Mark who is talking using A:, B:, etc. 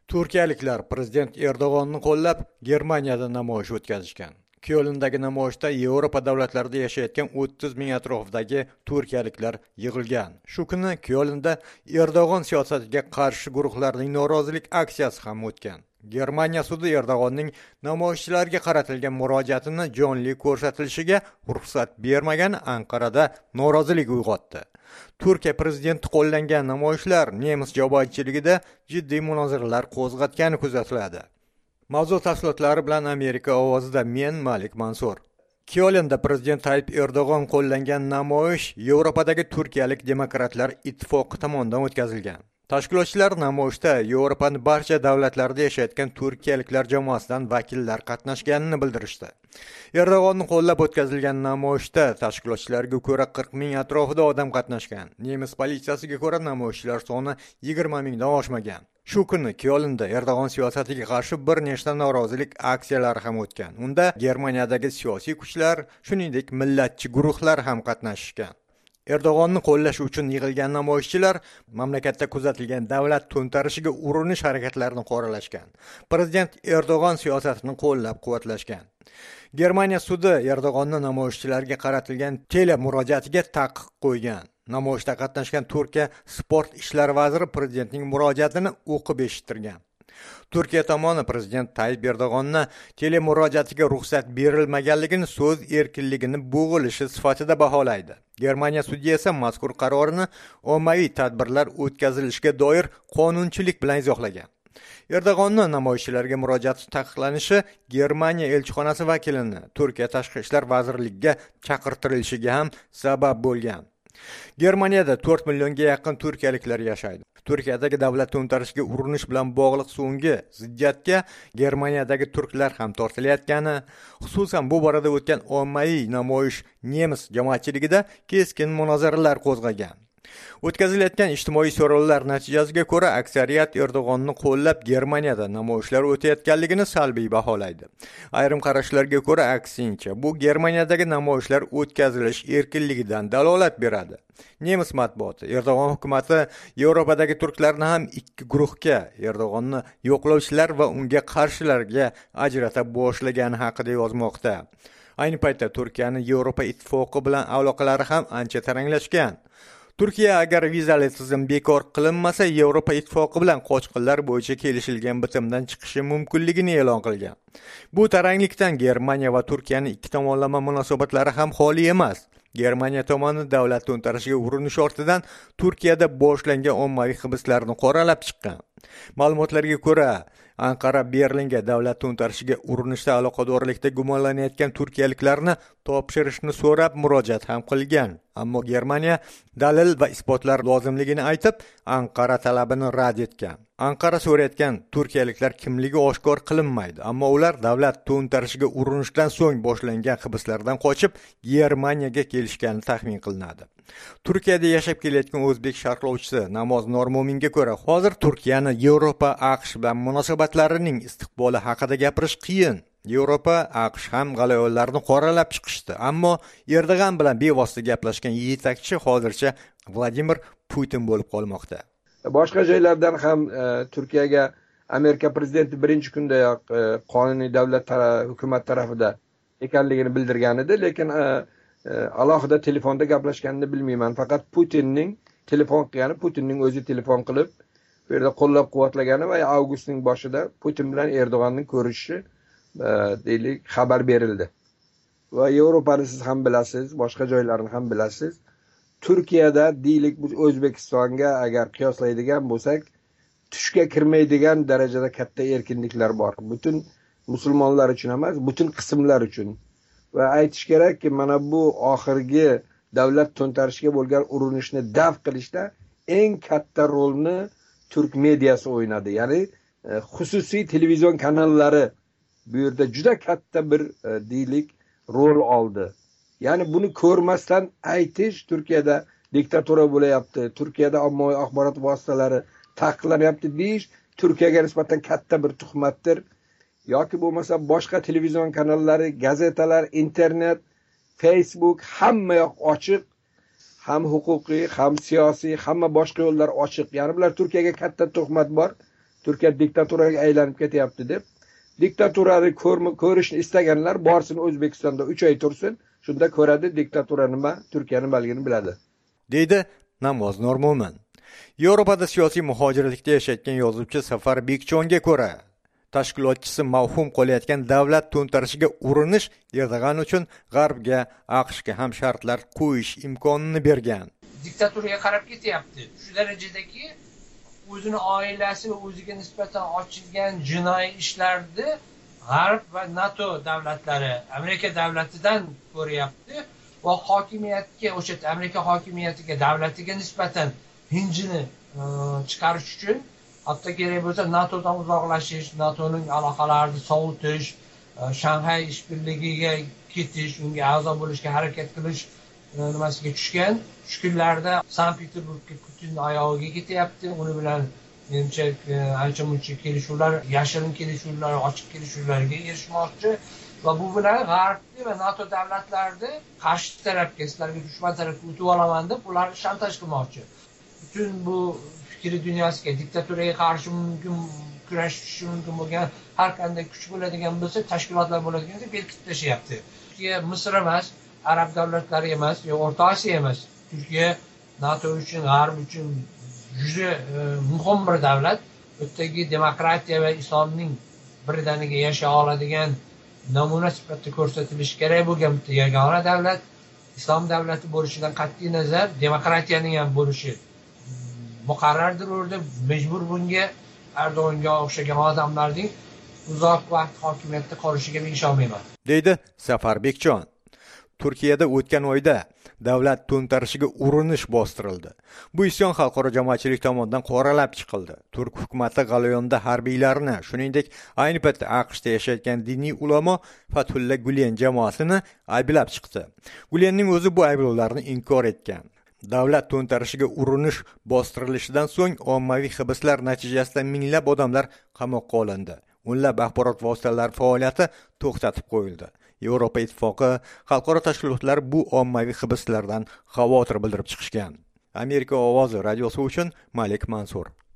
A: Turkiyaliklar prezident Erdo'g'onni qo'llab Germaniyada namoyish o'tkazishgan. Kyolndagi namoyishda Yevropa davlatlarida yashayotgan 30 ming atrofidagi turkiyaliklar yig'ilgan. Shu kuni Kyolnda Erdo'g'on siyosatiga qarshi guruhlarning norozilik aksiyasi ham o'tgan. Germaniya sudi Erdo'g'onning namoyishchilarga qaratilgan murojaatini jonli ko'rsatilishiga ruxsat bermagan Anqarada norozilik uyg'otdi. Turkiya prezidenti qo'llangan namoyishlar nemis jamoatchiligida jiddiy munozaralar qo'zg'atgani kuzatiladi. Mavzu tafsilotlari bilan Amerika ovozida men Malik Mansur. Kyolnda prezident Tayyip Erdo'g'on qo'llangan namoyish Yevropadagi turkiyalik demokratlar ittifoqi tomonidan o'tkazilgan. Tashkilotchilar namoyishda Yevropaning barcha davlatlarida yashayotgan turkiyaliklar jamoasidan vakillar qatnashganini bildirishdi. Erdo'g'onni qo'llab o'tkazilgan namoyishda tashkilotchilarga ko'ra 40 ming atrofida odam qatnashgan. Nemis politsiyasiga ko'ra namoyishchilar soni 20 mingdan oshmagan. Shu kuni Kyolnda Erdo'g'on siyosatiga qarshi bir nechta norozilik aksiyalari ham o'tgan. Unda Germaniyadagi siyosiy kuchlar, shuningdek millatchi guruhlar ham qatnashgan. Erdo'g'onni qo'llash uchun yig'ilgan namoyishchilar mamlakatda kuzatilgan davlat to'ntarishiga urinish harakatlarini qoralashgan. Prezident Erdo'g'on siyosatini qo'llab-quvvatlashgan. Germaniya sudi Erdo'g'onni namoyishchilarga qaratilgan telemurojaatiga taqiq qo'ygan. Namoyishda qatnashgan Turkiya sport ishlari vaziri prezidentning murojaatini o'qib eshittirgan. Turkiya tomoni prezident Tayyip Erdo'g'onni telemurojaatiga ruxsat berilmaganligini so'z erkinligini bo'g'ilishi sifatida baholaydi. Germaniya sudya esa mazkur qarorini ommaviy tadbirlar o'tkazilishiga doir qonunchilik bilan izohlagan. Erdo'g'onni namoyishchilarga murojaati taqiqlanishi Germaniya elchixonasi vakilini Turkiya tashqi ishlar vazirligiga chaqirtirilishiga ham sabab bo'lgan. Germaniyada 4 millionga yaqin turkiyaliklar yashaydi. Turkiyadagi davlat to'ntarishiga urinish bilan bog'liq so'nggi ziddiyatga Germaniyadagi turklar ham tortilayotgani, xususan bu borada o'tgan ommaviy namoyish nemis jamoatchiligida keskin munozaralar qo'zg'agan. O'tkazilayotgan ijtimoiy so'rovlar natijasiga ko'ra aksariyat Erdo'g'onni qo'llab Germaniyada namoyishlar o'tayotganligini salbiy baholaydi. Ayrim qarashlarga ko'ra aksincha, bu Germaniyadagi namoyishlar o'tkazilish erkinligidan dalolat beradi. Nemis matbuoti Erdo'g'on hukumati Yevropadagi turklarni ham ikki guruhga, Erdo'g'onni yo'qlovchilar va unga qarshilarga ajrata boshlagani haqida yozmoqda. Ayni paytda Turkiyaning Yevropa ittifoqi bilan aloqalari ham ancha taranglashgan. Turkiya agar vizali tizim bekor qilinmasa, Yevropa ittifoqi bilan qochqinlar bo'yicha kelishilgan bitimdan chiqishi mumkinligini e'lon qilgan. Bu taranglikdan Germaniya va Turkiyaning ikki tomonlama munosabatlari ham xoli emas. Germaniya tomoni davlat to'ntarishiga urinish ortidan Turkiyada boshlangan ommaviy hibslarni qoralab chiqqan. Ma'lumotlarga ko'ra, Anqara Berlinga davlat to'ntarishiga urinishda aloqadorlikda gumonlanayotgan turkiyaliklarni topshirishni so'rab murojaat ham qilgan. Ammo Germaniya dalil va isbotlar lozimligini aytib, Anqara talabini rad etgan. Anqara so'rayotgan turkiyaliklar kimligi oshkor qilinmaydi, ammo ular davlat to'ntarishiga urinishdan so'ng boshlangan hibslardan qochib Germaniyaga kelishgani taxmin qilinadi. Turkiyada yashab kelayotgan o'zbek sharhlovchisi Namoz Normo'minga ko'ra, hozir Turkiyani Yevropa AQSh bilan munosabatlarining istiqboli haqida gapirish qiyin. Yevropa AQSh ham g'alayonlarni qoralab chiqishdi, ammo Erdo'g'on bilan bevosita gaplashgan yetakchi hozircha Vladimir Putin bo'lib qolmoqda.
B: Boshqa joylardan ham Turkiyaga Amerika prezidenti birinchi kundayoq qonuniy davlat hukumat tarafida ekanligini bildirgan edi, lekin alohida telefonda gaplashganini bilmayman. Faqat Putinning telefon qilgani, Putinning o'zi telefon qilib, bu yerda qo'llab-quvvatlagani va avgustning boshida Putin bilan Erdo'g'onning ko'rishishi deylik xabar berildi. Va Yevropani siz ham bilasiz, boshqa joylarni ham bilasiz. Turkiyada deylik O'zbekistonga agar qiyoslaydigan bo'lsak, tushga kirmaydigan darajada katta erkinliklar bor. Butun musulmonlar uchun emas, butun qismlar uchun. Va aytish kerakki, mana bu oxirgi davlat to'ntarishiga bo'lgan urinishni daf qilishda eng katta rolni turk mediasi o'ynadi. Ya'ni xususiy televizion kanallari bu yerda juda katta bir deylik rol oldi. Ya'ni buni ko'rmasdan aytish, Turkiyada diktatura bo'layapti, Turkiyada ommaviy axborot vositalari taqiqlanyapti deyish Turkiyaga nisbatan katta bir tuhmatdir. Yoki bo'lmasa boshqa televizion kanallari, gazetalar, internet, Facebook hamma yoq ochiq, ham huquqiy, ham siyosiy, hamma boshqa yo'llar ochiq. Ya'ni bular Turkiyaga katta tuhmat bor. Turkiya diktaturaga aylanib ketyapti deb. Diktaturani ko'rishni istaganlar borsin O'zbekistonda 3 oy tursin, shunda ko'radi diktatura nima, Turkiya nimaligini biladi.
A: Deydi Namoz Nurmo'min. Yevropada siyosiy muhojirlikda yashayotgan yozuvchi Safar Bekjonga ko'ra, tashkilotchisi mavhum qo'layotgan davlat to'ntarishiga urinish Erdo'g'an uchun G'arbga, AQShga ham shartlar qo'yish imkonini bergan.
C: Diktaturaga qarab ketyapti. Shu darajadagi o'zini oilasi va o'ziga nisbatan ochilgan jinoiy ishlarni G'arb va NATO davlatlari, Amerika davlatidan ko'ryapti va hokimiyatga, o'sha Amerika hokimiyatiga, davlatiga nisbatan hinjini chiqarish uchun hatto kerak bo'lsa NATOdan uzoqlashish, NATOning aloqalarini sovutish, Shanxay ishbirligiga ketish, unga a'zo bo'lishga harakat qilish nimasiga tushgan. Shu kunlarda Sankt-Peterburgga Putin oyog'iga ketyapti. Uni bilan menimcha ancha-muncha kelishuvlar, yashirin kelishuvlar, ochiq kelishuvlarga erishmoqchi va bu bilan G'arbni va NATO davlatlarini qarshi tarafga, sizlarga dushman tarafga o'tib olaman deb ularni shantaj qilmoqchi. Butun bu fikri dunyosiga diktaturaga qarshi mumkin kurashishi mumkin bo'lgan har qanday kuch bo'ladigan bo'lsa, tashkilotlar bo'ladigan bo'lsa berkitib tashlayapti. Turkiya Misr emas, arab davlatlari emas, yo O'rta Osiyo emas. Turkiya NATO uchun, G'arb uchun juda muhim bir davlat. O'tdagi demokratiya va islomning birdaniga yashay oladigan namuna sifatida ko'rsatilishi kerak bo'lgan bitta yagona davlat. Islom davlati bo'lishidan qat'iy nazar, demokratiyaning ham bo'lishi muqarrardir o'rda, majbur bunga Erdo'g'anga o'xshagan odamlarning uzoq vaqt hokimiyatda qolishiga men ishonmayman.
A: Deydi Safar Bekjon. Turkiyada o'tgan oyda davlat to'ntarishiga urinish bostirildi. Bu isyon xalqaro jamoatchilik tomonidan qoralab chiqildi. Turk hukumati G'alayonda harbiylarni, shuningdek, ayni paytda AQShda yashayotgan diniy ulamo Fathulla Gulen jamoasini ayblab chiqdi. Gulenning o'zi bu ayblovlarni inkor etgan. Davlat to'ntarishiga urinish bostirilishidan so'ng ommaviy hibslar natijasida minglab odamlar qamoqqa olindi. O'nlab axborot vositalari faoliyati to'xtatib qo'yildi. Yevropa Ittifoqi, xalqaro tashkilotlar bu ommaviy hibslardan xavotir bildirib chiqishgan. Amerika ovozi radiosi uchun Malik Mansur.